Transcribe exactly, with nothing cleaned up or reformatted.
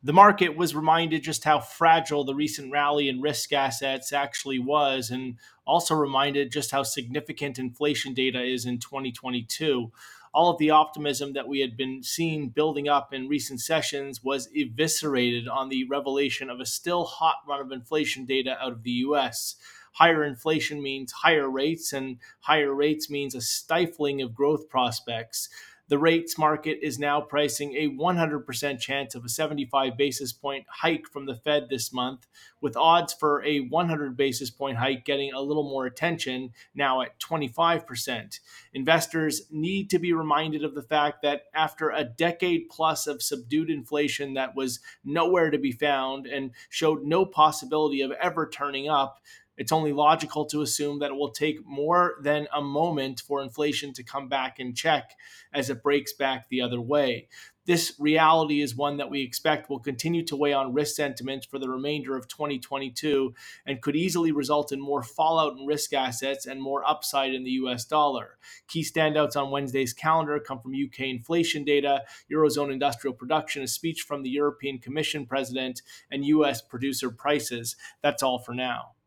The market was reminded just how fragile the recent rally in risk assets actually was, and also reminded just how significant inflation data is in twenty twenty-two. All of the optimism that we had been seeing building up in recent sessions was eviscerated on the revelation of a still hot run of inflation data out of the U S. Higher inflation means higher rates, and higher rates means a stifling of growth prospects. The rates market is now pricing a one hundred percent chance of a seventy-five basis point hike from the Fed this month, with odds for a one hundred basis point hike getting a little more attention, now at twenty-five percent. Investors need to be reminded of the fact that after a decade plus of subdued inflation that was nowhere to be found and showed no possibility of ever turning up, it's only logical to assume that it will take more than a moment for inflation to come back in check as it breaks back the other way. This reality is one that we expect will continue to weigh on risk sentiment for the remainder of twenty twenty-two and could easily result in more fallout in risk assets and more upside in the U S dollar. Key standouts on Wednesday's calendar come from U K inflation data, Eurozone industrial production, a speech from the European Commission president, and U S producer prices. That's all for now.